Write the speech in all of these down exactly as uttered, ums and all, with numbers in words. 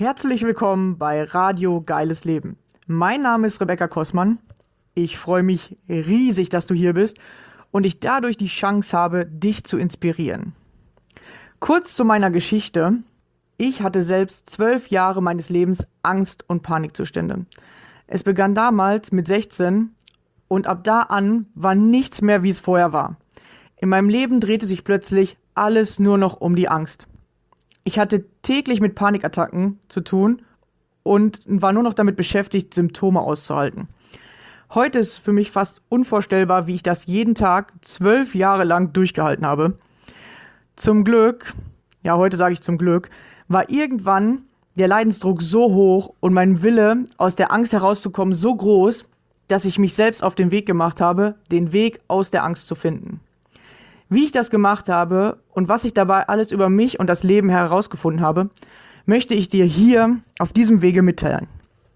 Herzlich willkommen bei Radio Geiles Leben. Mein Name ist Rebecca Kossmann. Ich freue mich riesig, dass du hier bist und ich dadurch die Chance habe, dich zu inspirieren. Kurz zu meiner Geschichte. Ich hatte selbst zwölf Jahre meines Lebens Angst- und Panikzustände. Es begann damals mit sechzehn und ab da an war nichts mehr, wie es vorher war. In meinem Leben drehte sich plötzlich alles nur noch um die Angst. Ich hatte täglich mit Panikattacken zu tun und war nur noch damit beschäftigt, Symptome auszuhalten. Heute ist für mich fast unvorstellbar, wie ich das jeden Tag zwölf Jahre lang durchgehalten habe. Zum Glück, ja heute sage ich zum Glück, war irgendwann der Leidensdruck so hoch und mein Wille, aus der Angst herauszukommen, so groß, dass ich mich selbst auf den Weg gemacht habe, den Weg aus der Angst zu finden. Wie ich das gemacht habe und was ich dabei alles über mich und das Leben herausgefunden habe, möchte ich dir hier auf diesem Wege mitteilen.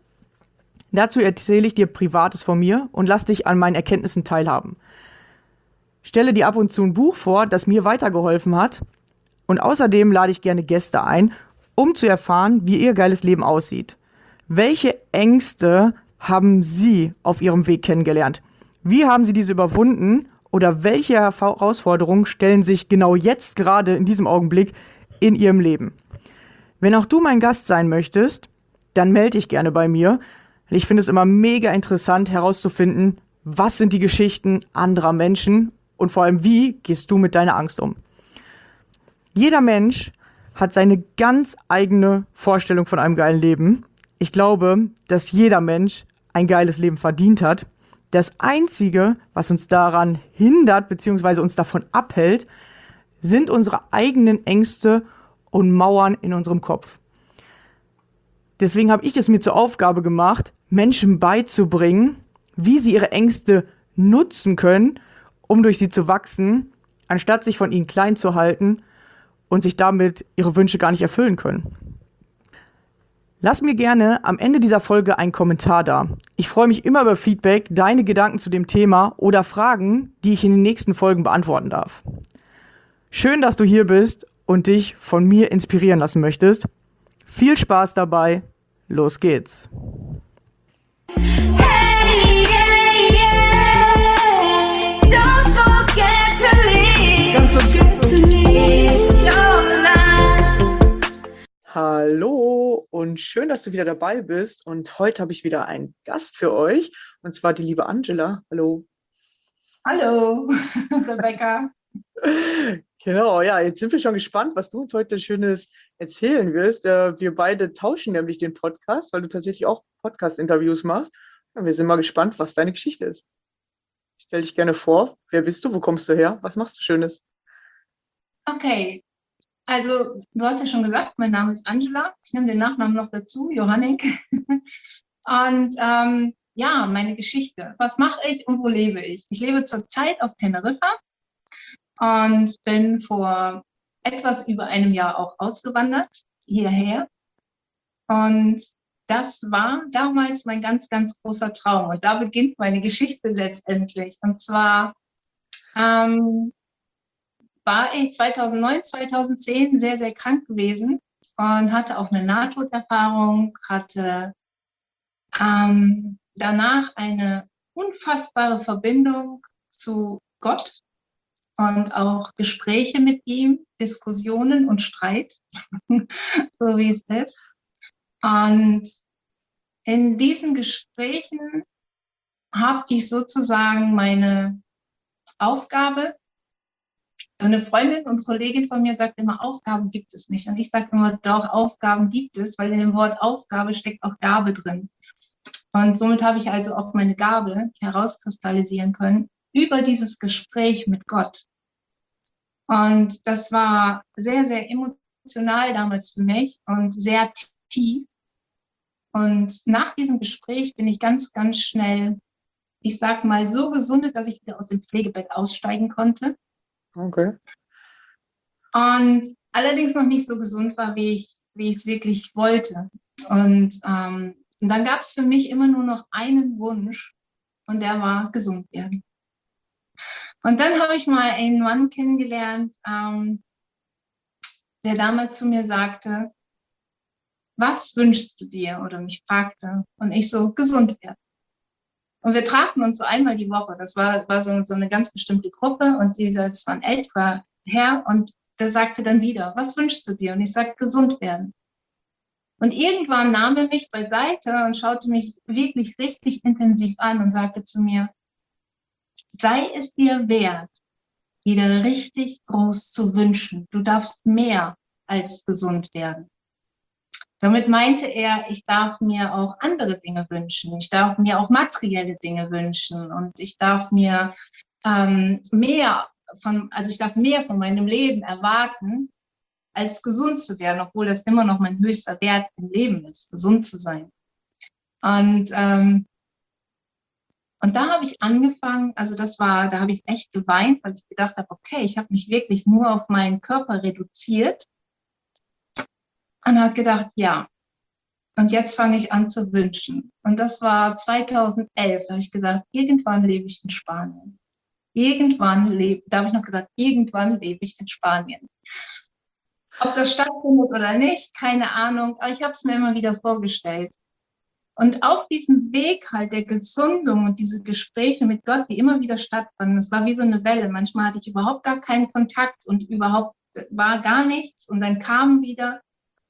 Dazu erzähle ich dir Privates von mir und lass dich an meinen Erkenntnissen teilhaben. Stelle dir ab und zu ein Buch vor, das mir weitergeholfen hat, und außerdem lade ich gerne Gäste ein, um zu erfahren, wie ihr geiles Leben aussieht. Welche Ängste haben Sie auf Ihrem Weg kennengelernt? Wie haben Sie diese überwunden? Oder welche Herausforderungen stellen sich genau jetzt gerade in diesem Augenblick in Ihrem Leben? Wenn auch du mein Gast sein möchtest, dann melde dich gerne bei mir. Ich finde es immer mega interessant herauszufinden, was sind die Geschichten anderer Menschen und vor allem, wie gehst du mit deiner Angst um? Jeder Mensch hat seine ganz eigene Vorstellung von einem geilen Leben. Ich glaube, dass jeder Mensch ein geiles Leben verdient hat. Das Einzige, was uns daran hindert bzw. uns davon abhält, sind unsere eigenen Ängste und Mauern in unserem Kopf. Deswegen habe ich es mir zur Aufgabe gemacht, Menschen beizubringen, wie sie ihre Ängste nutzen können, um durch sie zu wachsen, anstatt sich von ihnen klein zu halten und sich damit ihre Wünsche gar nicht erfüllen können. Lass mir gerne am Ende dieser Folge einen Kommentar da. Ich freue mich immer über Feedback, deine Gedanken zu dem Thema oder Fragen, die ich in den nächsten Folgen beantworten darf. Schön, dass du hier bist und dich von mir inspirieren lassen möchtest. Viel Spaß dabei. Los geht's. Hey, yeah, yeah. Don't forget to leave. Don't forget to leave your life. Hallo und schön, dass du wieder dabei bist. Und heute habe ich wieder einen Gast für euch, und zwar die liebe Angela. Hallo. Hallo, Rebecca. Genau, ja, jetzt sind wir schon gespannt, was du uns heute Schönes erzählen wirst. Äh, wir beide tauschen nämlich den Podcast, weil du tatsächlich auch Podcast-Interviews machst. Und wir sind mal gespannt, was deine Geschichte ist. Stell dich gerne vor. Wer bist du? Wo kommst du her? Was machst du Schönes? Okay, also du hast ja schon gesagt, mein Name ist Angela. Ich nehme den Nachnamen noch dazu, Johannik. Und ähm, ja, meine Geschichte. Was mache ich und wo lebe ich? Ich lebe zurzeit auf Teneriffa und bin vor etwas über einem Jahr auch ausgewandert hierher. Und das war damals mein ganz, ganz großer Traum. Und da beginnt meine Geschichte letztendlich. Und zwar ähm, war ich zweitausendneun, zweitausendzehn sehr, sehr krank gewesen und hatte auch eine Nahtoderfahrung, hatte ähm, danach eine unfassbare Verbindung zu Gott und auch Gespräche mit ihm, Diskussionen und Streit, so wie es ist. Und in diesen Gesprächen habe ich sozusagen meine Aufgabe. Eine Freundin und Kollegin von mir sagt immer, Aufgaben gibt es nicht. Und ich sage immer, doch, Aufgaben gibt es, weil in dem Wort Aufgabe steckt auch Gabe drin. Und somit habe ich also auch meine Gabe herauskristallisieren können über dieses Gespräch mit Gott. Und das war sehr, sehr emotional damals für mich und sehr tief. Und nach diesem Gespräch bin ich ganz, ganz schnell, ich sag mal, so gesundet, dass ich wieder aus dem Pflegebett aussteigen konnte. Okay. Und allerdings noch nicht so gesund war, wie ich, wie ich es wirklich wollte. Und, ähm, und dann gab es für mich immer nur noch einen Wunsch und der war gesund werden. Und dann habe ich mal einen Mann kennengelernt, ähm, der damals zu mir sagte, was wünschst du dir? Oder mich fragte. Und ich so, gesund werden. Und wir trafen uns so einmal die Woche. Das war, war so, so eine ganz bestimmte Gruppe. Und dieser, das war ein älterer Herr. Und der sagte dann wieder, was wünschst du dir? Und ich sagte, gesund werden. Und irgendwann nahm er mich beiseite und schaute mich wirklich richtig intensiv an und sagte zu mir, sei es dir wert, wieder richtig groß zu wünschen. Du darfst mehr als gesund werden. Damit meinte er, ich darf mir auch andere Dinge wünschen. Ich darf mir auch materielle Dinge wünschen und ich darf mir ähm, mehr von, also ich darf mehr von meinem Leben erwarten, als gesund zu werden, obwohl das immer noch mein höchster Wert im Leben ist, gesund zu sein. Und, ähm, und da habe ich angefangen, also das war, da habe ich echt geweint, weil ich gedacht habe, okay, ich habe mich wirklich nur auf meinen Körper reduziert und habe gedacht, ja, und jetzt fange ich an zu wünschen. Und das war zweitausendelf, da habe ich gesagt, irgendwann lebe ich in Spanien. Irgendwann lebe, da habe ich noch gesagt, irgendwann lebe ich in Spanien. Ob das stattfindet oder nicht, keine Ahnung, aber ich habe es mir immer wieder vorgestellt. Und auf diesem Weg halt der Gesundung und diese Gespräche mit Gott, die immer wieder stattfanden, es war wie so eine Welle. Manchmal hatte ich überhaupt gar keinen Kontakt und überhaupt war gar nichts und dann kam wieder,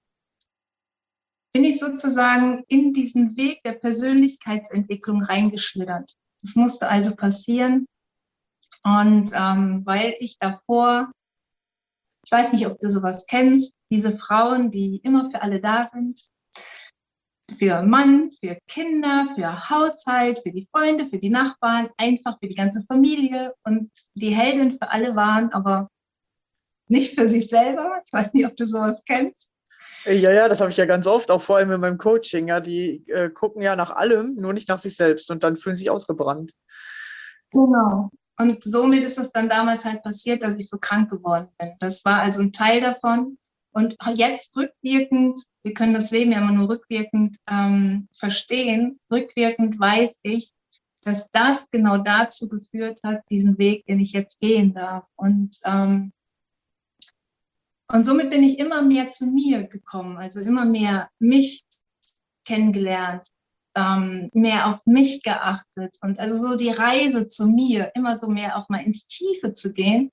bin ich sozusagen in diesen Weg der Persönlichkeitsentwicklung reingeschlittert. Das musste also passieren. Und ähm, weil ich davor, ich weiß nicht, ob du sowas kennst, diese Frauen, die immer für alle da sind, für Mann, für Kinder, für Haushalt, für die Freunde, für die Nachbarn, einfach für die ganze Familie und die Heldin für alle waren, aber nicht für sich selber. Ich weiß nicht, ob du sowas kennst. Ja, ja, das habe ich ja ganz oft, auch vor allem in meinem Coaching. Ja, die äh, gucken ja nach allem, nur nicht nach sich selbst und dann fühlen sich ausgebrannt. Genau. Und somit ist es dann damals halt passiert, dass ich so krank geworden bin. Das war also ein Teil davon. Und jetzt rückwirkend, wir können das Leben ja immer nur rückwirkend ähm, verstehen, rückwirkend weiß ich, dass das genau dazu geführt hat, diesen Weg, den ich jetzt gehen darf. Und, ähm, und somit bin ich immer mehr zu mir gekommen, also immer mehr mich kennengelernt, ähm, mehr auf mich geachtet und also so die Reise zu mir, immer so mehr auch mal ins Tiefe zu gehen.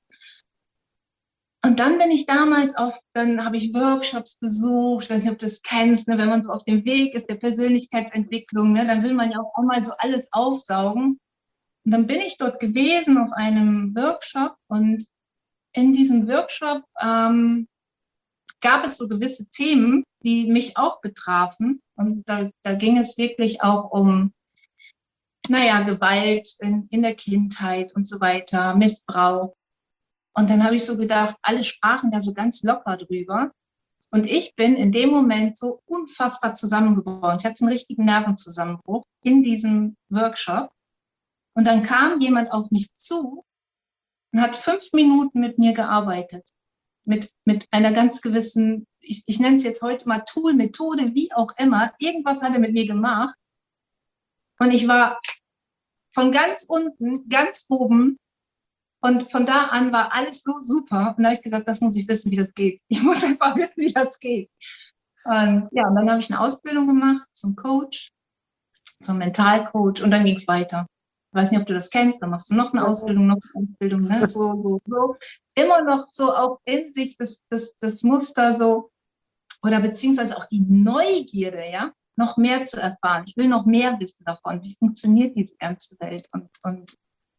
Und dann bin ich damals auf, dann habe ich Workshops besucht, ich weiß nicht, ob du das kennst, ne, wenn man so auf dem Weg ist der Persönlichkeitsentwicklung, ne, dann will man ja auch mal so alles aufsaugen. Und dann bin ich dort gewesen auf einem Workshop und in diesem Workshop ähm, gab es so gewisse Themen, die mich auch betrafen. Und da, da ging es wirklich auch um, naja, Gewalt in, in der Kindheit und so weiter, Missbrauch. Und dann habe ich so gedacht, alle sprachen da so ganz locker drüber. Und ich bin in dem Moment so unfassbar zusammengebrochen. Ich hatte einen richtigen Nervenzusammenbruch in diesem Workshop. Und dann kam jemand auf mich zu und hat fünf Minuten mit mir gearbeitet. Mit, mit einer ganz gewissen, ich, ich nenne es jetzt heute mal Tool, Methode, wie auch immer. Irgendwas hat er mit mir gemacht. Und ich war von ganz unten, ganz oben. Und von da an war alles so super. Und da habe ich gesagt, das muss ich wissen, wie das geht. Ich muss einfach wissen, wie das geht. Und ja, und dann habe ich eine Ausbildung gemacht zum Coach, zum Mentalcoach. Und dann ging es weiter. Ich weiß nicht, ob du das kennst. Dann machst du noch eine Ausbildung, noch eine Ausbildung. Ne? So, so, so. Immer noch so auch in sich das, das, das Muster so, oder beziehungsweise auch die Neugierde, ja, noch mehr zu erfahren. Ich will noch mehr wissen davon. Wie funktioniert diese ganze Welt? Und, und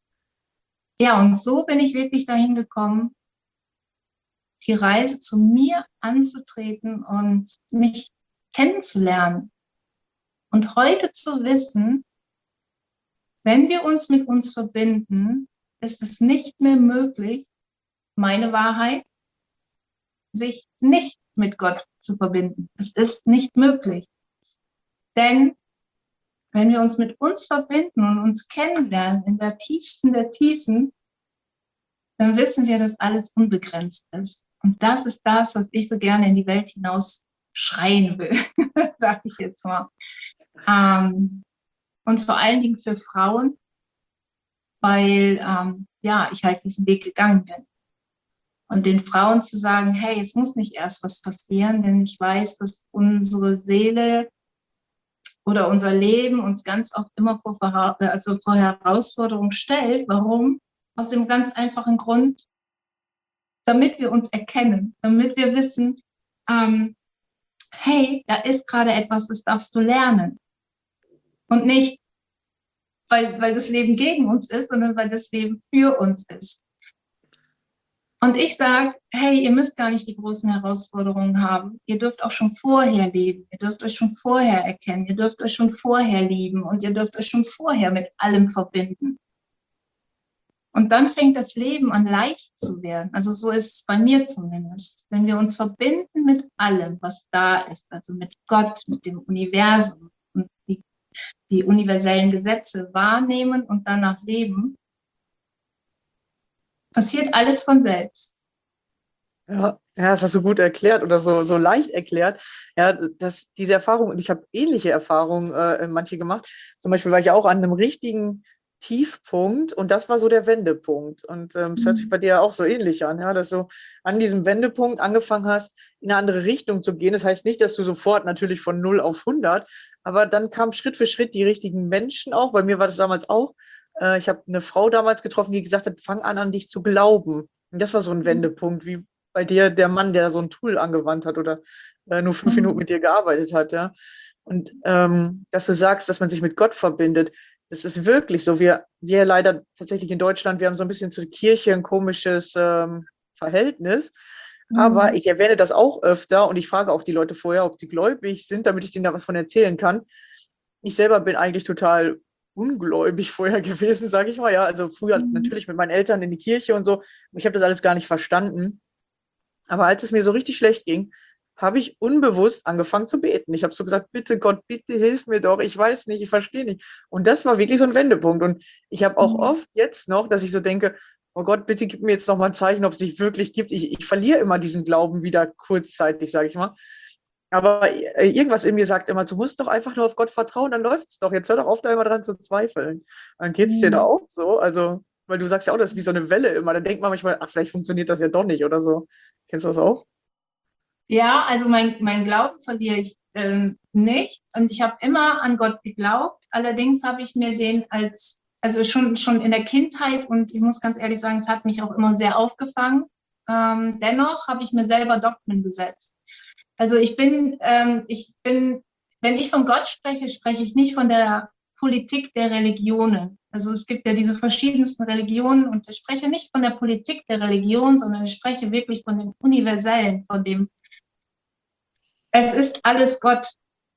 ja, und so bin ich wirklich dahin gekommen, die Reise zu mir anzutreten und mich kennenzulernen. Und heute zu wissen, wenn wir uns mit uns verbinden, ist es nicht mehr möglich, meine Wahrheit, sich nicht mit Gott zu verbinden. Es ist nicht möglich. Denn wenn wir uns mit uns verbinden und uns kennenlernen in der tiefsten der Tiefen, dann wissen wir, dass alles unbegrenzt ist. Und das ist das, was ich so gerne in die Welt hinaus schreien will, sage ich jetzt mal. Ähm, und vor allen Dingen für Frauen, weil ähm, ja, ich halt diesen Weg gegangen bin. Und den Frauen zu sagen, hey, es muss nicht erst was passieren, denn ich weiß, dass unsere Seele oder unser Leben uns ganz oft immer vor, also vor Herausforderungen stellt. Warum? Aus dem ganz einfachen Grund, damit wir uns erkennen, damit wir wissen, ähm, hey, da ist gerade etwas, das darfst du lernen. Und nicht, weil, weil das Leben gegen uns ist, sondern weil das Leben für uns ist. Und ich sage, hey, ihr müsst gar nicht die großen Herausforderungen haben. Ihr dürft auch schon vorher leben. Ihr dürft euch schon vorher erkennen. Ihr dürft euch schon vorher lieben. Und ihr dürft euch schon vorher mit allem verbinden. Und dann fängt das Leben an, leicht zu werden. Also so ist es bei mir zumindest. Wenn wir uns verbinden mit allem, was da ist, also mit Gott, mit dem Universum und die, die universellen Gesetze wahrnehmen und danach leben, passiert alles von selbst. Ja, ja, das hast du gut erklärt oder so, so leicht erklärt. Ja, dass diese Erfahrung, und ich habe ähnliche Erfahrungen äh, manche gemacht. Zum Beispiel war ich auch an einem richtigen Tiefpunkt und das war so der Wendepunkt. Und ähm, es hört sich bei dir ja auch so ähnlich an, ja, dass du an diesem Wendepunkt angefangen hast, in eine andere Richtung zu gehen. Das heißt nicht, dass du sofort natürlich von null auf hundert, aber dann kamen Schritt für Schritt die richtigen Menschen auch. Bei mir war das damals auch. Äh, ich habe eine Frau damals getroffen, die gesagt hat, fang an, an dich zu glauben. Und das war so ein Wendepunkt, wie bei dir der Mann, der so ein Tool angewandt hat oder äh, nur fünf Minuten mit dir gearbeitet hat, ja. Und ähm, dass du sagst, dass man sich mit Gott verbindet, das ist wirklich so. Wir, wir leider tatsächlich in Deutschland, wir haben so ein bisschen zur Kirche ein komisches ähm, Verhältnis. Aber ich erwähne das auch öfter und ich frage auch die Leute vorher, ob sie gläubig sind, damit ich denen da was von erzählen kann. Ich selber bin eigentlich total ungläubig vorher gewesen, sage ich mal. Ja, also früher Mhm. natürlich mit meinen Eltern in die Kirche und so. Ich habe das alles gar nicht verstanden. Aber als es mir so richtig schlecht ging, habe ich unbewusst angefangen zu beten. Ich habe so gesagt, bitte Gott, bitte hilf mir doch. Ich weiß nicht, ich verstehe nicht. Und das war wirklich so ein Wendepunkt. Und ich habe auch Mhm. oft jetzt noch, dass ich so denke, oh Gott, bitte gib mir jetzt noch mal ein Zeichen, ob es dich wirklich gibt. Ich, ich verliere immer diesen Glauben wieder kurzzeitig, sage ich mal. Aber äh, irgendwas in mir sagt immer, du musst doch einfach nur auf Gott vertrauen, dann läuft es doch. Jetzt hör doch auf, da immer dran zu zweifeln. Dann geht es dir da Mhm. auch so. Also, weil du sagst ja auch, das ist wie so eine Welle immer. Dann denkt man manchmal, ach, vielleicht funktioniert das ja doch nicht oder so. Kennst du das auch? Ja, also mein, mein Glauben verliere ich ähm, nicht. Und ich habe immer an Gott geglaubt. Allerdings habe ich mir den als, also schon, schon in der Kindheit, und ich muss ganz ehrlich sagen, es hat mich auch immer sehr aufgefangen. Ähm, dennoch habe ich mir selber Dogmen gesetzt. Also ich bin, ähm, ich bin, wenn ich von Gott spreche, spreche ich nicht von der Politik der Religionen. Also es gibt ja diese verschiedensten Religionen und ich spreche nicht von der Politik der Religion, sondern ich spreche wirklich von dem Universellen, von dem, es ist alles Gott.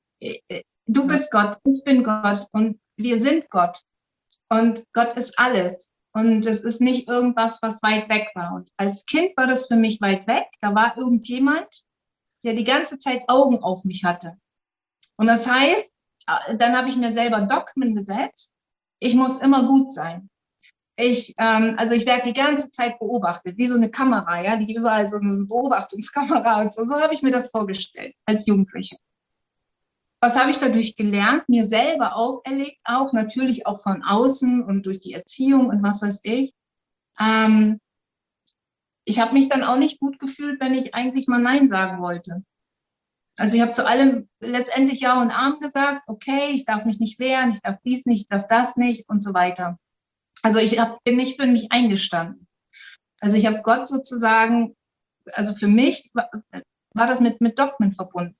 Du bist Gott, ich bin Gott und wir sind Gott. Und Gott ist alles. Und es ist nicht irgendwas, was weit weg war. Und als Kind war das für mich weit weg. Da war irgendjemand, der die ganze Zeit Augen auf mich hatte. Und das heißt, dann habe ich mir selber Dogmen gesetzt. Ich muss immer gut sein. Ich, ähm, also ich werde die ganze Zeit beobachtet, wie so eine Kamera, ja, die überall so eine Beobachtungskamera und so. So habe ich mir das vorgestellt als Jugendliche. Was habe ich dadurch gelernt? Mir selber auferlegt, auch natürlich auch von außen und durch die Erziehung und was weiß ich. Ähm, ich habe mich dann auch nicht gut gefühlt, wenn ich eigentlich mal Nein sagen wollte. Also ich habe zu allem letztendlich Ja und Amen gesagt, okay, ich darf mich nicht wehren, ich darf dies nicht, ich darf das nicht und so weiter. Also ich hab, bin nicht für mich eingestanden. Also ich habe Gott sozusagen, also für mich war, war das mit, mit Dogmen verbunden.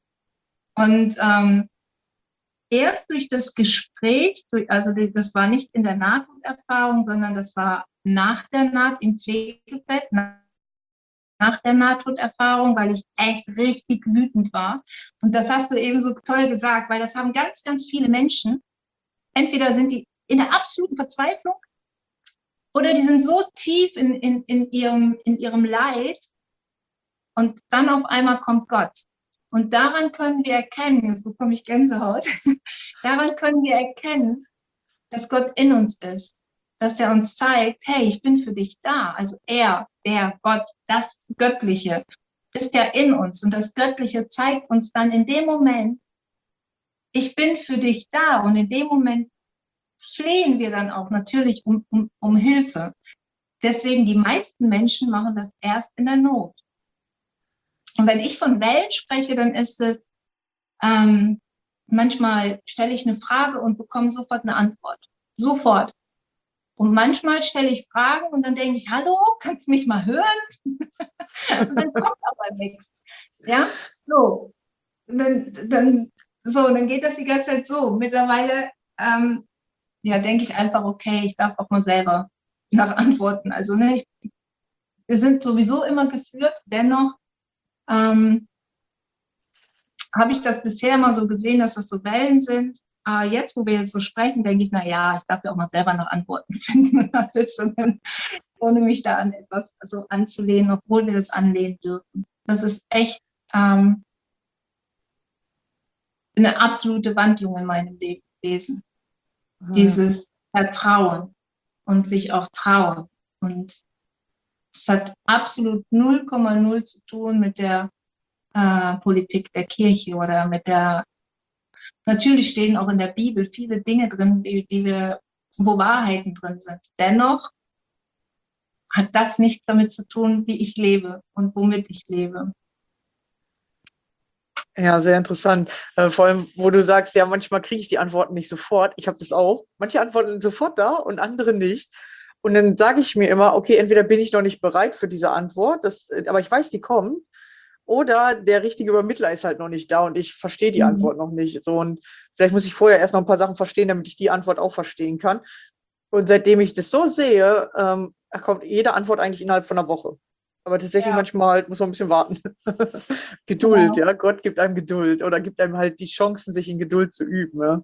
Und ähm, erst durch das Gespräch, also das war nicht in der Nahtoderfahrung, sondern das war nach der Naht im Pflegebett, nach der Nahtoderfahrung, weil ich echt richtig wütend war. Und das hast du eben so toll gesagt, weil das haben ganz, ganz viele Menschen. Entweder sind die in der absoluten Verzweiflung oder die sind so tief in, in, in, ihrem, in ihrem Leid und dann auf einmal kommt Gott. Und daran können wir erkennen, jetzt bekomme ich Gänsehaut, daran können wir erkennen, dass Gott in uns ist, dass er uns zeigt, hey, ich bin für dich da. Also er, der Gott, das Göttliche ist ja in uns und das Göttliche zeigt uns dann in dem Moment, ich bin für dich da und in dem Moment flehen wir dann auch natürlich um, um, um Hilfe. deswegen, die meisten Menschen machen das erst in der Not. Und wenn ich von Wellen spreche, dann ist es, ähm, manchmal stelle ich eine Frage und bekomme sofort eine Antwort. Sofort. Und manchmal stelle ich Fragen und dann denke ich, hallo, kannst du mich mal hören? Und dann kommt aber nichts. Ja, so. Und dann, dann, so, dann geht das die ganze Zeit so. Mittlerweile ähm, ja, denke ich einfach, okay, ich darf auch mal selber nach Antworten. Also ne, ich, wir sind sowieso immer geführt, dennoch ähm, habe ich das bisher immer so gesehen, dass das so Wellen sind. Aber jetzt, wo wir jetzt so sprechen, denke ich, na ja, ich darf ja auch mal selber nach Antworten finden und alles, und dann, ohne mich da an etwas so anzulehnen, obwohl wir das anlehnen dürfen. Das ist echt ähm, eine absolute Wandlung in meinem Leben gewesen. Mhm. Dieses Vertrauen und sich auch trauen. Und es hat absolut null Komma null zu tun mit der äh, Politik der Kirche oder mit der, natürlich stehen auch in der Bibel viele Dinge drin, die, die wir, wo Wahrheiten drin sind. Dennoch hat das nichts damit zu tun, wie ich lebe und womit ich lebe. Ja, sehr interessant. Äh, vor allem, wo du sagst, ja, manchmal kriege ich die Antworten nicht sofort. Ich habe das auch. Manche Antworten sind sofort da und andere nicht. Und dann sage ich mir immer, okay, entweder bin ich noch nicht bereit für diese Antwort, das, aber ich weiß, die kommt, oder der richtige Übermittler ist halt noch nicht da und ich verstehe die Mhm. Antwort noch nicht. So, und vielleicht muss ich vorher erst noch ein paar Sachen verstehen, damit ich die Antwort auch verstehen kann. Und seitdem ich das so sehe, ähm, kommt jede Antwort eigentlich innerhalb von einer Woche. Aber tatsächlich Ja. manchmal halt muss man ein bisschen warten. Geduld, Genau. ja. Gott gibt einem Geduld oder gibt einem halt die Chancen, sich in Geduld zu üben. Ja,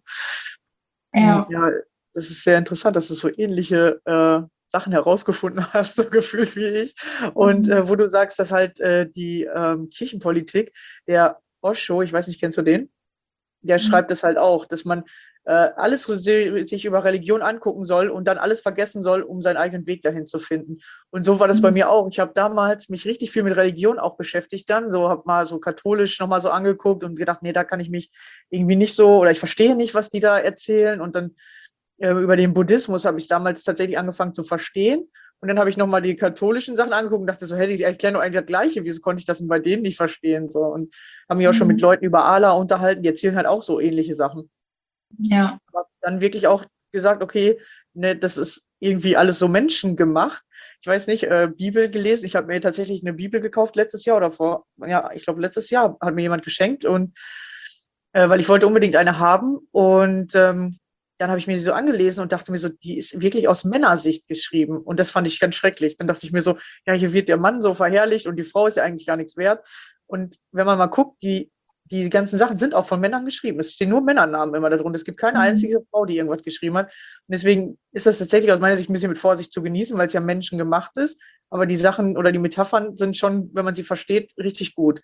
Ja. ja, das ist sehr interessant, dass du so ähnliche äh, Sachen herausgefunden hast, so gefühlt wie ich. Und Mhm. äh, wo du sagst, dass halt äh, die ähm, Kirchenpolitik, der Osho, ich weiß nicht, kennst du den? Der Mhm. schreibt es halt auch, dass man äh, alles so se- sich über Religion angucken soll und dann alles vergessen soll, um seinen eigenen Weg dahin zu finden. Und so war das bei Mhm. mir auch. Ich habe damals mich richtig viel mit Religion auch beschäftigt dann, so habe mal so katholisch nochmal so angeguckt und gedacht, nee, da kann ich mich irgendwie nicht so, oder ich verstehe nicht, was die da erzählen. Und dann äh, über den Buddhismus habe ich damals tatsächlich angefangen zu verstehen. Und dann habe ich nochmal die katholischen Sachen angeguckt und dachte so, hey, die erklären doch eigentlich das Gleiche. Wieso konnte ich das denn bei denen nicht verstehen? So, und habe mich auch schon mit Mhm. Leuten über Allah unterhalten, die erzählen halt auch so ähnliche Sachen. Ja. Aber dann wirklich auch gesagt, okay, ne, das ist irgendwie alles so menschengemacht. Ich weiß nicht, äh, Bibel gelesen. Ich habe mir tatsächlich eine Bibel gekauft letztes Jahr oder vor, ja, ich glaube letztes Jahr hat mir jemand geschenkt und äh, weil ich wollte unbedingt eine haben und ähm, dann habe ich mir die so angelesen und dachte mir so, die ist wirklich aus Männersicht geschrieben und das fand ich ganz schrecklich. Dann dachte ich mir so, ja, hier wird der Mann so verherrlicht und die Frau ist ja eigentlich gar nichts wert. Und wenn man mal guckt, die, die ganzen Sachen sind auch von Männern geschrieben. Es stehen nur Männernamen immer darunter. Es gibt keine Mhm. einzige Frau, die irgendwas geschrieben hat. Und deswegen ist das tatsächlich aus meiner Sicht ein bisschen mit Vorsicht zu genießen, weil es ja menschengemacht ist. Aber die Sachen oder die Metaphern sind schon, wenn man sie versteht, richtig gut.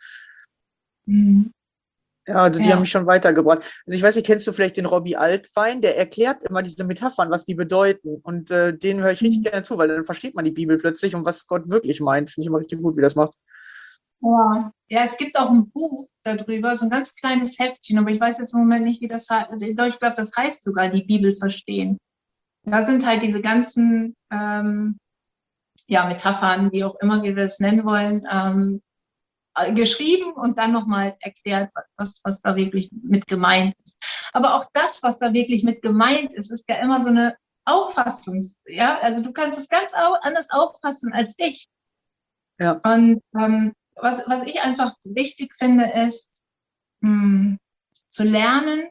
Mhm. Ja, also die haben Ja. mich schon weitergebracht. Also ich weiß nicht, kennst du vielleicht den Robbie Altwein? Der erklärt immer diese Metaphern, was die bedeuten. Und äh, den höre ich richtig Mhm. gerne zu, weil dann versteht man die Bibel plötzlich und was Gott wirklich meint. Finde ich immer richtig gut, wie das macht. Ja. Ja, es gibt auch ein Buch darüber, so ein ganz kleines Heftchen, aber ich weiß jetzt im Moment nicht, wie das heißt. Doch, ich glaube, das heißt sogar die Bibel verstehen. Da sind halt diese ganzen ähm, ja, Metaphern, wie auch immer wir es nennen wollen, ähm, geschrieben und dann nochmal erklärt, was, was da wirklich mit gemeint ist. Aber auch das, was da wirklich mit gemeint ist, ist ja immer so eine Auffassung. Ja? Also du kannst es ganz au anders auffassen als ich. Ja. Und ähm, was, was ich einfach wichtig finde, ist mh, zu lernen,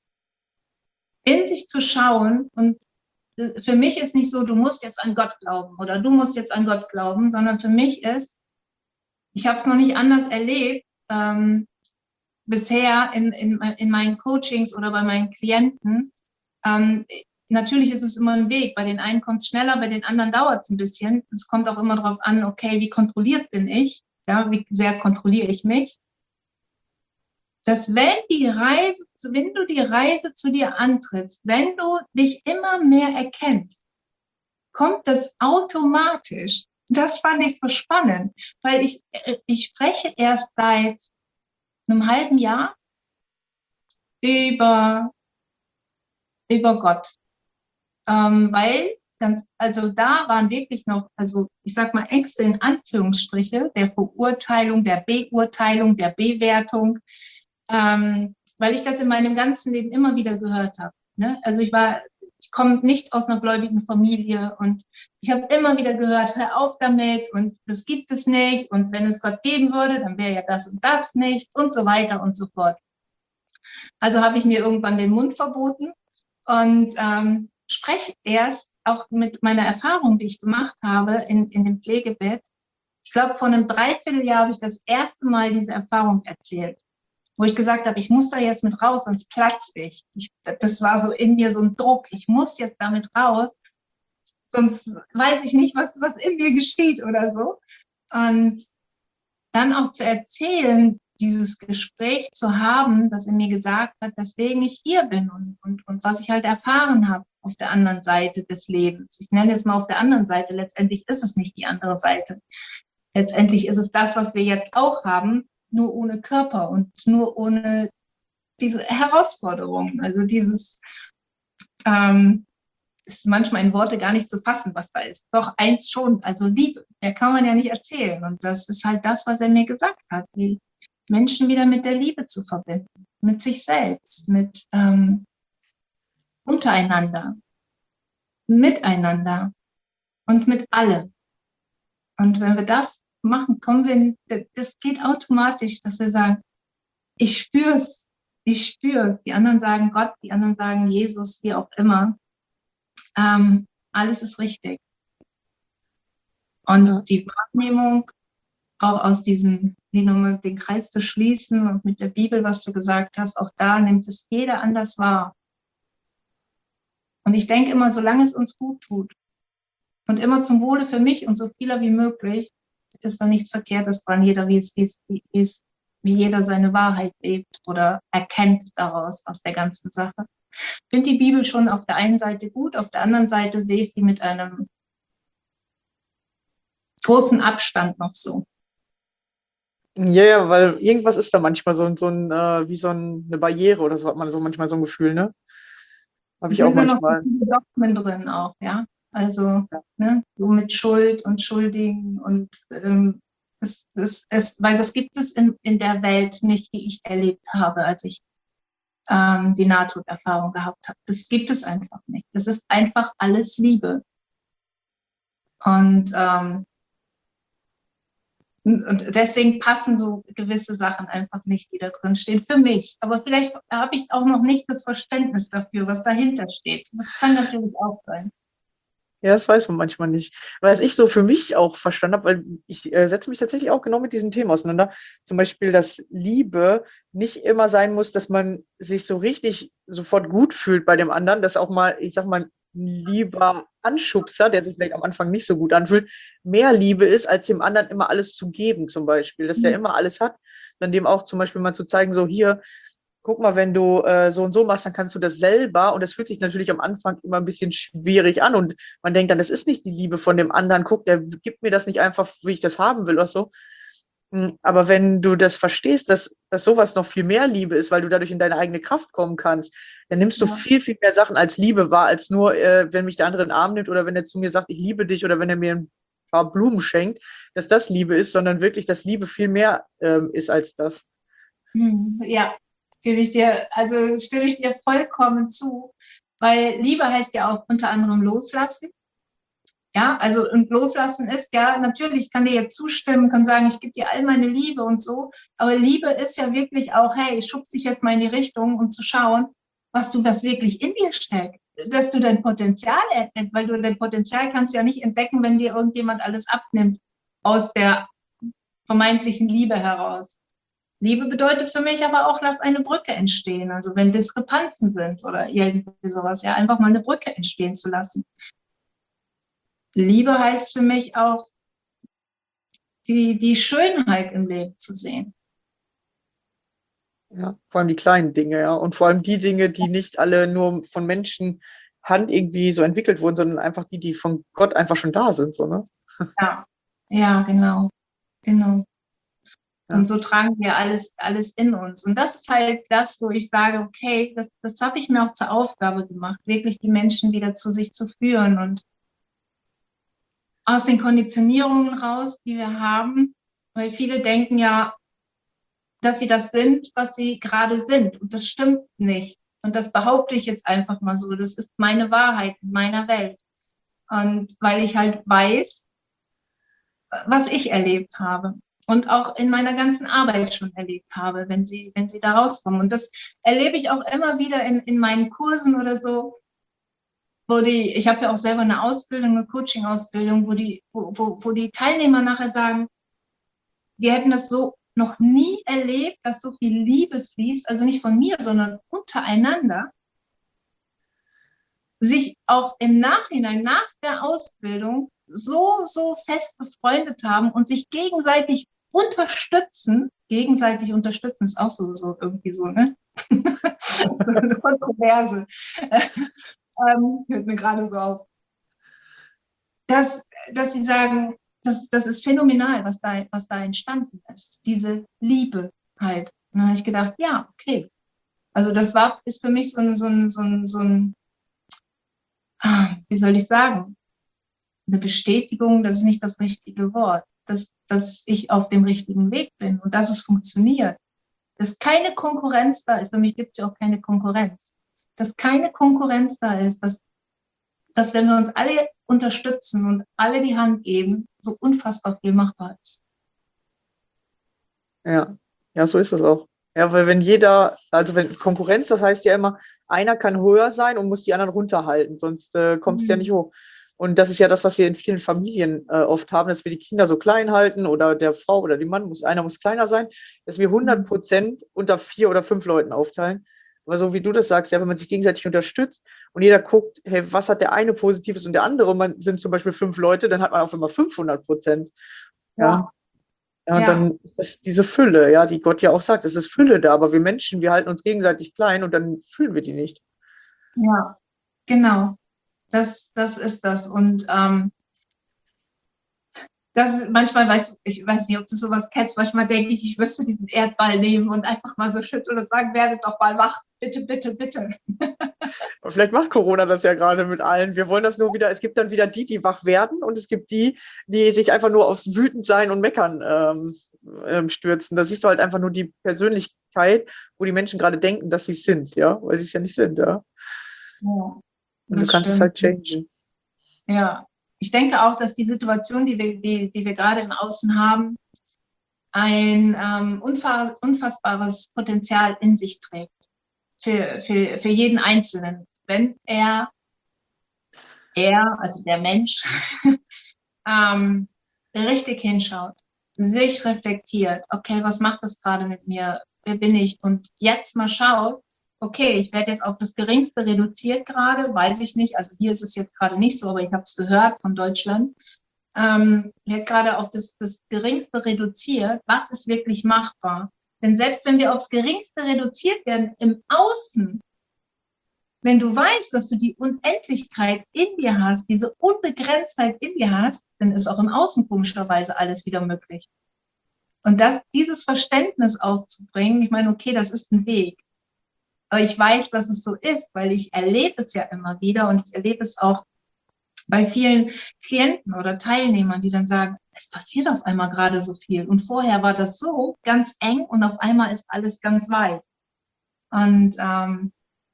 in sich zu schauen. Und für mich ist nicht so, du musst jetzt an Gott glauben oder du musst jetzt an Gott glauben, sondern für mich ist, ich habe es noch nicht anders erlebt, ähm, bisher in, in, in meinen Coachings oder bei meinen Klienten. Ähm, natürlich ist es immer ein Weg. Bei den einen kommt es schneller, bei den anderen dauert es ein bisschen. Es kommt auch immer darauf an, okay, wie kontrolliert bin ich? Ja, wie sehr kontrolliere ich mich? Dass wenn die Reise, wenn du die Reise zu dir antrittst, wenn du dich immer mehr erkennst, kommt das automatisch. Das fand ich so spannend, weil ich, ich spreche erst seit einem halben Jahr über, über Gott. Ähm, weil ganz, also da waren wirklich noch, also ich sag mal Ängste in Anführungsstriche, der Verurteilung, der Beurteilung, der Bewertung, ähm, weil ich das in meinem ganzen Leben immer wieder gehört habe. Ne? Also ich war, ich komme nicht aus einer gläubigen Familie und ich habe immer wieder gehört, hör auf damit und das gibt es nicht und wenn es Gott geben würde, dann wäre ja das und das nicht und so weiter und so fort. Also habe ich mir irgendwann den Mund verboten und ähm, spreche erst auch mit meiner Erfahrung, die ich gemacht habe in, in dem Pflegebett. Ich glaube, vor einem Dreivierteljahr habe ich das erste Mal diese Erfahrung erzählt, wo ich gesagt habe, ich muss da jetzt mit raus, sonst platze ich. ich. Das war so in mir so ein Druck, ich muss jetzt damit raus, sonst weiß ich nicht, was, was in mir geschieht oder so. Und dann auch zu erzählen, dieses Gespräch zu haben, das in mir gesagt hat, weswegen ich hier bin und, und, und was ich halt erfahren habe auf der anderen Seite des Lebens. Ich nenne es mal auf der anderen Seite, letztendlich ist es nicht die andere Seite. Letztendlich ist es das, was wir jetzt auch haben, nur ohne Körper und nur ohne diese Herausforderungen. Also dieses ähm, ist manchmal in Worte gar nicht zu fassen, was da ist. Doch eins schon, also Liebe. Mehr kann man ja nicht erzählen. Und das ist halt das, was er mir gesagt hat, die Menschen wieder mit der Liebe zu verbinden, mit sich selbst, mit ähm, untereinander, miteinander und mit allem. Und wenn wir das machen, kommen wir, in, das geht automatisch, dass wir sagen, ich spür's, ich spür's. Die anderen sagen Gott, die anderen sagen Jesus, wie auch immer. Ähm, alles ist richtig. Und ja. Die Wahrnehmung, auch aus diesem, wie nochmal den Kreis zu schließen und mit der Bibel, was du gesagt hast, auch da nimmt es jeder anders wahr. Und ich denke immer, solange es uns gut tut und immer zum Wohle für mich und so vieler wie möglich, ist da nichts Verkehrtes dran, jeder wie es, wie es, wie es, wie jeder seine Wahrheit lebt oder erkennt daraus aus der ganzen Sache. Ich finde die Bibel schon auf der einen Seite gut, auf der anderen Seite sehe ich sie mit einem großen Abstand noch so. Ja, ja, weil irgendwas ist da manchmal so, so ein, äh, wie so ein, eine Barriere oder so hat man so manchmal so ein Gefühl, ne? Habe ich auch manchmal. Sind noch so viele Dogmen drin auch, ja? Also, ja. Ne, so mit Schuld und Schuldigen und ähm, es, es, es, weil das gibt es in, in der Welt nicht, die ich erlebt habe, als ich ähm, die Nahtoderfahrung gehabt habe. Das gibt es einfach nicht. Das ist einfach alles Liebe. Und ähm, Und deswegen passen so gewisse Sachen einfach nicht, die da drin stehen, für mich. Aber vielleicht habe ich auch noch nicht das Verständnis dafür, was dahinter steht. Das kann natürlich auch sein. Ja, das weiß man manchmal nicht. Was ich so für mich auch verstanden habe, weil ich äh, setze mich tatsächlich auch genau mit diesen Themen auseinander. Zum Beispiel, dass Liebe nicht immer sein muss, dass man sich so richtig sofort gut fühlt bei dem anderen, dass auch mal, ich sag mal, lieber Anschubser, der sich vielleicht am Anfang nicht so gut anfühlt, mehr Liebe ist, als dem anderen immer alles zu geben zum Beispiel, dass der immer alles hat, dann dem auch zum Beispiel mal zu zeigen, so hier, guck mal, wenn du äh, so und so machst, dann kannst du das selber und das fühlt sich natürlich am Anfang immer ein bisschen schwierig an und man denkt dann, das ist nicht die Liebe von dem anderen, guck, der gibt mir das nicht einfach, wie ich das haben will oder so. Aber wenn du das verstehst, dass, dass sowas noch viel mehr Liebe ist, weil du dadurch in deine eigene Kraft kommen kannst, dann nimmst du ja. viel, viel mehr Sachen als Liebe wahr, als nur, äh, wenn mich der andere in den Arm nimmt oder wenn er zu mir sagt, ich liebe dich oder wenn er mir ein paar Blumen schenkt, dass das Liebe ist, sondern wirklich, dass Liebe viel mehr ähm, ist als das. Ja, stimme ich dir, also stimme ich dir vollkommen zu, weil Liebe heißt ja auch unter anderem loslassen. Ja, also und loslassen ist, ja, natürlich, ich kann dir jetzt zustimmen, kann sagen, ich gebe dir all meine Liebe und so, aber Liebe ist ja wirklich auch, hey, ich schubse dich jetzt mal in die Richtung, um zu schauen, was du, was wirklich in dir steckt, dass du dein Potenzial, weil du dein Potenzial kannst ja nicht entdecken, wenn dir irgendjemand alles abnimmt aus der vermeintlichen Liebe heraus. Liebe bedeutet für mich aber auch, lass eine Brücke entstehen, also wenn Diskrepanzen sind oder irgendwie sowas, ja, einfach mal eine Brücke entstehen zu lassen. Liebe heißt für mich auch, die, die Schönheit im Leben zu sehen. Ja, vor allem die kleinen Dinge, ja. Und vor allem die Dinge, die nicht alle nur von Menschenhand irgendwie so entwickelt wurden, sondern einfach die, die von Gott einfach schon da sind, so, ne? Ja, ja, genau, genau. Ja. Und so tragen wir alles, alles in uns. Und das ist halt das, wo ich sage, okay, das, das habe ich mir auch zur Aufgabe gemacht, wirklich die Menschen wieder zu sich zu führen und aus den Konditionierungen raus, die wir haben, weil viele denken ja, dass sie das sind, was sie gerade sind. Und das stimmt nicht. Und das behaupte ich jetzt einfach mal so. Das ist meine Wahrheit in meiner Welt. Und weil ich halt weiß, was ich erlebt habe und auch in meiner ganzen Arbeit schon erlebt habe, wenn sie, wenn sie da rauskommen. Und das erlebe ich auch immer wieder in, in meinen Kursen oder so, wo die, ich habe ja auch selber eine Ausbildung, eine Coaching-Ausbildung, wo die, wo, wo, wo die Teilnehmer nachher sagen, die hätten das so noch nie erlebt, dass so viel Liebe fließt, also nicht von mir, sondern untereinander, sich auch im Nachhinein, nach der Ausbildung, so, so fest befreundet haben und sich gegenseitig unterstützen. Gegenseitig unterstützen ist auch so, so irgendwie so, ne? So eine Kontroverse. ähm, hört mir gerade so auf. Dass, dass sie sagen, das, das ist phänomenal, was da, was da entstanden ist. Diese Liebe halt. Und dann habe ich gedacht, ja, okay. Also das war, ist für mich so ein, so ein, so ein, so ein wie soll ich sagen, eine Bestätigung, das ist nicht das richtige Wort, dass, dass ich auf dem richtigen Weg bin und dass es funktioniert. Dass keine Konkurrenz da ist, für mich gibt es ja auch keine Konkurrenz, dass keine Konkurrenz da ist, dass, dass wenn wir uns alle unterstützen und alle die Hand geben, so unfassbar viel machbar ist. Ja, ja, so ist es auch. Ja, weil wenn jeder, also wenn Konkurrenz, das heißt ja immer, einer kann höher sein und muss die anderen runterhalten, sonst äh, kommt es Mhm. ja nicht hoch. Und das ist ja das, was wir in vielen Familien äh, oft haben, dass wir die Kinder so klein halten oder der Frau oder dem Mann muss, einer muss kleiner sein, dass wir hundert Prozent unter vier oder fünf Leuten aufteilen. Aber so wie du das sagst, ja, wenn man sich gegenseitig unterstützt und jeder guckt, hey, was hat der eine Positives und der andere, und man sind zum Beispiel fünf Leute, dann hat man auf einmal fünfhundert Prozent. Ja. Ja. Ja, und Ja. dann ist das diese Fülle, ja, die Gott ja auch sagt, es ist Fülle da, aber wir Menschen, wir halten uns gegenseitig klein und dann fühlen wir die nicht. Ja, genau. Das, das ist das. Und ähm, das ist, manchmal weiß ich weiß nicht, ob du sowas kennst, manchmal denke ich, ich müsste diesen Erdball nehmen und einfach mal so schütteln und sagen, werdet doch mal wach, bitte, bitte, bitte. Und vielleicht macht Corona das ja gerade mit allen. Wir wollen das nur wieder, es gibt dann wieder die, die wach werden und es gibt die, die sich einfach nur aufs Wütendsein und Meckern ähm, ähm, stürzen. Da siehst du halt einfach nur die Persönlichkeit, wo die Menschen gerade denken, dass sie es sind, ja, weil sie es ja nicht sind, ja. Ja, Und du das kannst es stimmt. halt changen. Ja, ich denke auch, dass die Situation, die wir, die, die wir gerade im Außen haben, ein ähm, unfass, unfassbares Potenzial in sich trägt für, für, für jeden Einzelnen, wenn er, er, also der Mensch, ähm, richtig hinschaut, sich reflektiert, okay, was macht das gerade mit mir, wer bin ich, und jetzt mal schaut, okay, ich werde jetzt auf das Geringste reduziert gerade, weiß ich nicht, also hier ist es jetzt gerade nicht so, aber ich habe es gehört von Deutschland, ähm, wird gerade auf das, das Geringste reduziert, was ist wirklich machbar? Denn selbst wenn wir aufs Geringste reduziert werden im Außen, wenn du weißt, dass du die Unendlichkeit in dir hast, diese Unbegrenztheit in dir hast, dann ist auch im Außen komischerweise alles wieder möglich. Und das, dieses Verständnis aufzubringen, ich meine, okay, das ist ein Weg. Aber ich weiß, dass es so ist, weil ich erlebe es ja immer wieder und ich erlebe es auch bei vielen Klienten oder Teilnehmern, die dann sagen, es passiert auf einmal gerade so viel. Und vorher war das so ganz eng und auf einmal ist alles ganz weit. Und ähm,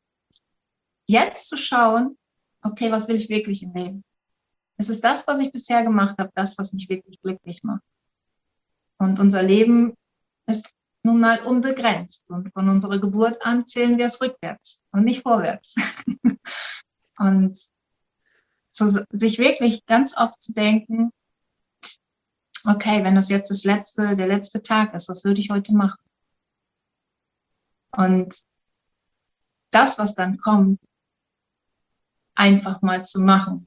jetzt zu schauen, okay, was will ich wirklich im Leben? Es ist das, was ich bisher gemacht habe, das, was mich wirklich glücklich macht. Und unser Leben ist nun mal unbegrenzt. Und von unserer Geburt an zählen wir es rückwärts und nicht vorwärts. Und so, sich wirklich ganz oft zu denken, okay, wenn das jetzt das letzte, der letzte Tag ist, was würde ich heute machen? Und das, was dann kommt, einfach mal zu machen.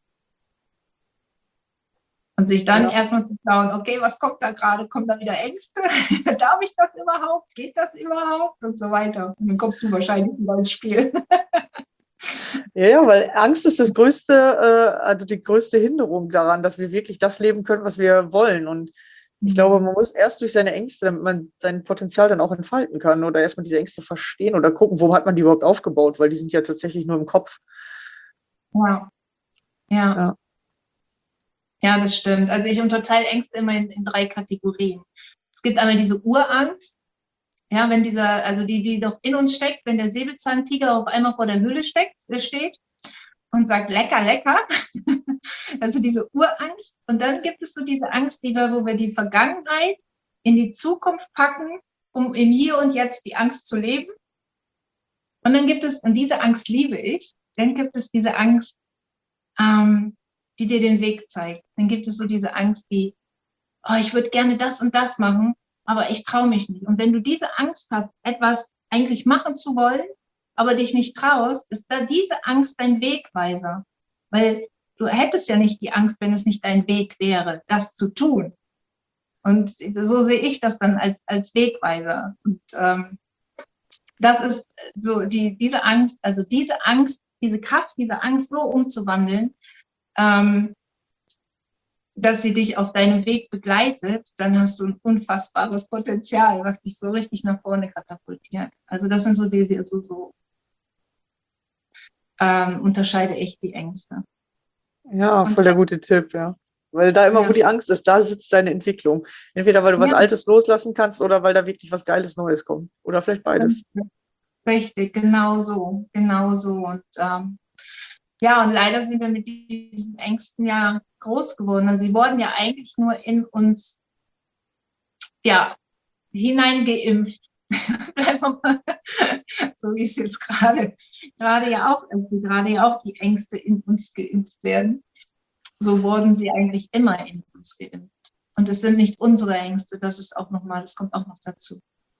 Und sich dann Ja. erstmal zu schauen, okay, was kommt da gerade? Kommen da wieder Ängste? Darf ich das überhaupt? Geht das überhaupt? Und so weiter. Und dann kommst du wahrscheinlich wieder ins Spiel. Ja, ja, weil Angst ist das größte, äh, also die größte Hinderung daran, dass wir wirklich das leben können, was wir wollen. Und ich glaube, man muss erst durch seine Ängste, damit man sein Potenzial dann auch entfalten kann oder erstmal diese Ängste verstehen oder gucken, wo hat man die überhaupt aufgebaut, weil die sind ja tatsächlich nur im Kopf. Ja. Ja. Ja. Ja, das stimmt. Also ich unterteile Ängste immer in, in drei Kategorien. Es gibt einmal diese Urangst, ja, wenn dieser, also die, die doch in uns steckt, wenn der Säbelzahntiger auf einmal vor der Höhle steckt, äh, steht und sagt, lecker, lecker. Also diese Urangst. Und dann gibt es so diese Angst, die wir, wo wir die Vergangenheit in die Zukunft packen, um im Hier und Jetzt die Angst zu leben. Und dann gibt es, und diese Angst liebe ich, dann gibt es diese Angst, ähm, die dir den Weg zeigt. Dann gibt es so diese Angst, die, oh, ich würde gerne das und das machen, aber ich traue mich nicht. Und wenn du diese Angst hast, etwas eigentlich machen zu wollen, aber dich nicht traust, ist da diese Angst dein Wegweiser. Weil du hättest ja nicht die Angst, wenn es nicht dein Weg wäre, das zu tun. Und so sehe ich das dann als, als Wegweiser. Und ähm, das ist so die, diese Angst, also diese Angst, diese Kraft, diese Angst so umzuwandeln, ähm, dass sie dich auf deinem Weg begleitet, dann hast du ein unfassbares Potenzial, was dich so richtig nach vorne katapultiert. Also das sind so die, die so, so ähm, unterscheide ich die Ängste. Ja, Und voll der gute Tipp, ja. Weil da immer, Ja. wo die Angst ist, da sitzt deine Entwicklung. Entweder weil du was Ja. Altes loslassen kannst oder weil da wirklich was Geiles Neues kommt. Oder vielleicht beides. Richtig, genau so, genau so. Und ähm, ja, und leider sind wir mit diesen Ängsten ja groß geworden. Und sie wurden ja eigentlich nur in uns ja, hineingeimpft. Bleiben wir mal so, wie es jetzt gerade gerade ja auch irgendwie gerade ja auch die Ängste in uns geimpft werden. So wurden sie eigentlich immer in uns geimpft. Und es sind nicht unsere Ängste, das ist auch nochmal, das kommt auch noch dazu.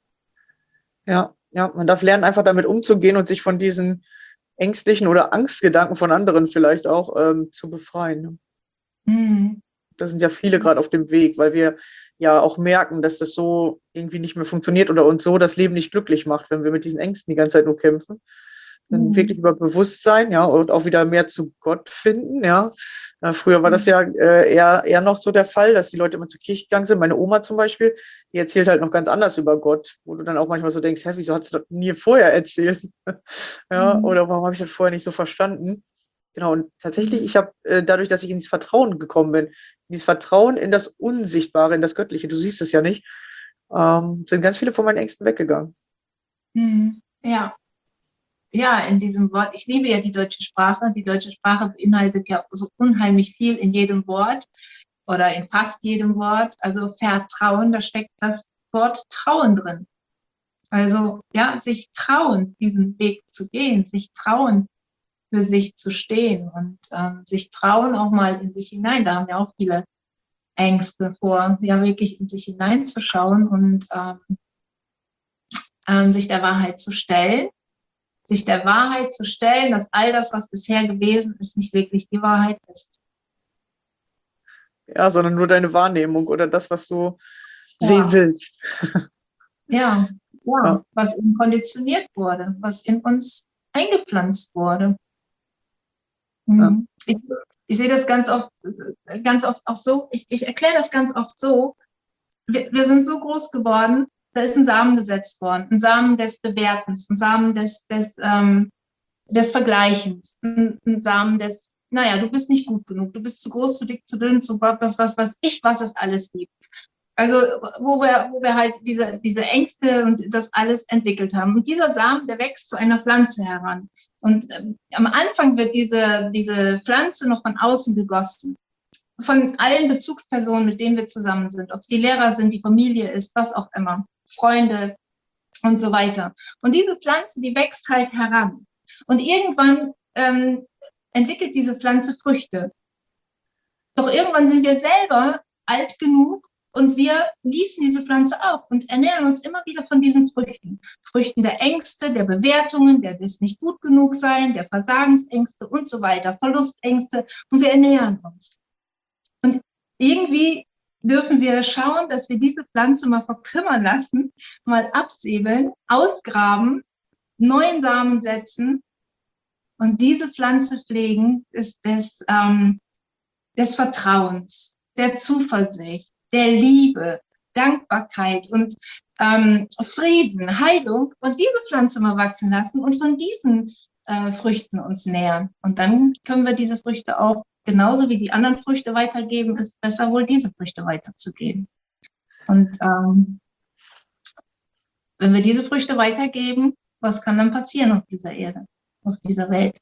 Ja, ja, man darf lernen, einfach damit umzugehen und sich von diesen ängstlichen oder Angstgedanken von anderen vielleicht auch ähm, zu befreien. Mhm. Da sind ja viele gerade auf dem Weg, weil wir ja auch merken, dass das so irgendwie nicht mehr funktioniert oder uns so das Leben nicht glücklich macht, wenn wir mit diesen Ängsten die ganze Zeit nur kämpfen. Dann Mhm. wirklich über Bewusstsein, ja, und auch wieder mehr zu Gott finden, ja. Äh, früher war das ja äh, eher, eher noch so der Fall, dass die Leute immer zur Kirche gegangen sind. Meine Oma zum Beispiel, die erzählt halt noch ganz anders über Gott, wo du dann auch manchmal so denkst, hä, wieso hat sie das nie vorher erzählt? Ja, Mhm. oder warum habe ich das vorher nicht so verstanden? Genau, und tatsächlich, ich habe äh, dadurch, dass ich ins Vertrauen gekommen bin, dieses Vertrauen in das Unsichtbare, in das Göttliche, du siehst es ja nicht, ähm, sind ganz viele von meinen Ängsten weggegangen. Mhm. Ja. Ja, in diesem Wort. Ich liebe ja die deutsche Sprache. Die deutsche Sprache beinhaltet ja so unheimlich viel in jedem Wort oder in fast jedem Wort. Also Vertrauen, da steckt das Wort Trauen drin. Also ja, sich trauen, diesen Weg zu gehen, sich trauen, für sich zu stehen und ähm, sich trauen auch mal in sich hinein. Da haben ja auch viele Ängste vor, ja wirklich in sich hineinzuschauen und ähm, ähm, sich der Wahrheit zu stellen. Sich der Wahrheit zu stellen, dass all das, was bisher gewesen ist, nicht wirklich die Wahrheit ist. Ja, sondern nur deine Wahrnehmung oder das, was du Ja. sehen willst. Ja, ja, Ja. was eben konditioniert wurde, was in uns eingepflanzt wurde. Mhm. Ich, ich sehe das ganz oft, äh, ganz oft auch so, ich, ich erkläre das ganz oft so, wir, wir sind so groß geworden, da ist ein Samen gesetzt worden, ein Samen des Bewertens, ein Samen des, des, ähm, des Vergleichens, ein, ein Samen des, naja, du bist nicht gut genug, du bist zu groß, zu dick, zu dünn, zu was, was, was ich, was es alles gibt. Also wo wir, wo wir halt diese, diese Ängste und das alles entwickelt haben. Und dieser Samen, der wächst zu einer Pflanze heran. Und ähm, am Anfang wird diese, diese Pflanze noch von außen gegossen. Von allen Bezugspersonen, mit denen wir zusammen sind. Ob es die Lehrer sind, die Familie ist, was auch immer. Freunde und so weiter. Und diese Pflanze, die wächst halt heran. Und irgendwann ähm, entwickelt diese Pflanze Früchte. Doch irgendwann sind wir selber alt genug, und wir gießen diese Pflanze auf und ernähren uns immer wieder von diesen Früchten. Früchten der Ängste, der Bewertungen, der des nicht gut genug sein, der Versagensängste und so weiter, Verlustängste. Und wir ernähren uns. Und irgendwie dürfen wir schauen, dass wir diese Pflanze mal verkümmern lassen, mal absäbeln, ausgraben, neuen Samen setzen und diese Pflanze pflegen ist des, ähm, des Vertrauens, der Zuversicht, der Liebe, Dankbarkeit und ähm, Frieden, Heilung und diese Pflanze mal wachsen lassen und von diesen äh, Früchten uns nähern. Und dann können wir diese Früchte auch genauso wie die anderen Früchte weitergeben, ist besser wohl diese Früchte weiterzugeben. Und ähm, wenn wir diese Früchte weitergeben, was kann dann passieren auf dieser Erde, auf dieser Welt?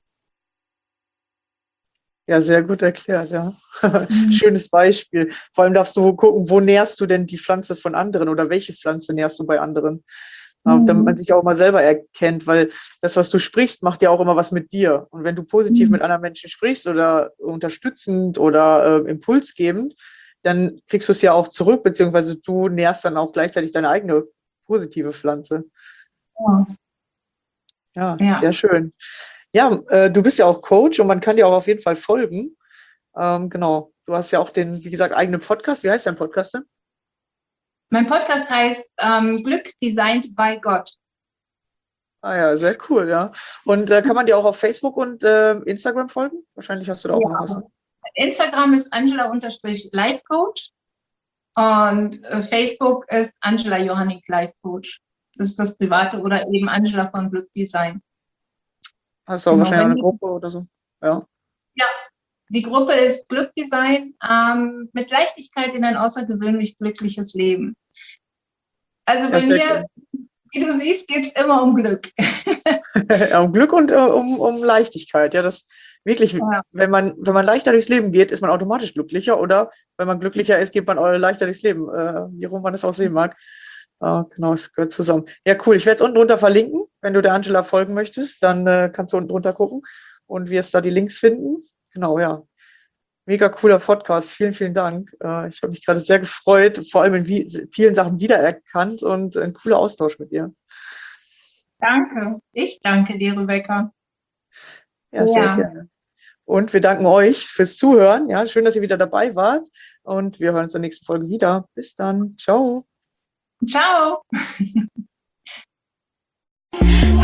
Ja, sehr gut erklärt, ja. Mhm. Schönes Beispiel. Vor allem darfst du gucken, wo nährst du denn die Pflanze von anderen oder welche Pflanze nährst du bei anderen? Ähm, damit man Mhm. sich auch mal selber erkennt, weil das, was du sprichst, macht ja auch immer was mit dir. Und wenn du positiv Mhm. mit anderen Menschen sprichst oder unterstützend oder äh, impulsgebend, dann kriegst du es ja auch zurück, beziehungsweise du nährst dann auch gleichzeitig deine eigene positive Pflanze. Ja. Ja, Ja. sehr schön. Ja, äh, du bist ja auch Coach und man kann dir auch auf jeden Fall folgen. Ähm, genau. Du hast ja auch den, wie gesagt, eigenen Podcast. Wie heißt dein Podcast denn? Mein Podcast heißt ähm, Glück designed by God. Ah ja, sehr cool, ja. Und äh, kann man dir auch auf Facebook und äh, Instagram folgen? Wahrscheinlich hast du da auch noch was. Ne? Instagram ist Angela-Life-Coach und äh, Facebook ist Angela Johannik Life Coach. Das ist das Private oder eben Angela von Glück Design. Hast du auch Genau, wahrscheinlich auch wenn eine die- Gruppe oder so? Ja. Ja, die Gruppe ist Glück Design ähm, mit Leichtigkeit in ein außergewöhnlich glückliches Leben. Also Ja, bei sehr mir, wie du siehst, geht es immer um Glück. cool. Ja, um Glück und äh, um, um Leichtigkeit. Ja, das wirklich, Ja. wenn man, wenn man leichter durchs Leben geht, ist man automatisch glücklicher. Oder wenn man glücklicher ist, geht man auch leichter durchs Leben. Äh, wie rum man das auch sehen mag. Äh, genau, es gehört zusammen. Ja, cool. Ich werde es unten drunter verlinken. Wenn du der Angela folgen möchtest, dann äh, kannst du unten drunter gucken und wirst da die Links finden. Genau, ja. Mega cooler Podcast. Vielen, vielen Dank. Äh, ich habe mich gerade sehr gefreut, vor allem in wie, vielen Sachen wiedererkannt und ein cooler Austausch mit dir. Danke. Ich danke dir, Rebecca. Ja, sehr Ja. gerne. Und wir danken euch fürs Zuhören. Ja, schön, dass ihr wieder dabei wart. Und wir hören uns in der nächsten Folge wieder. Bis dann. Ciao. Ciao.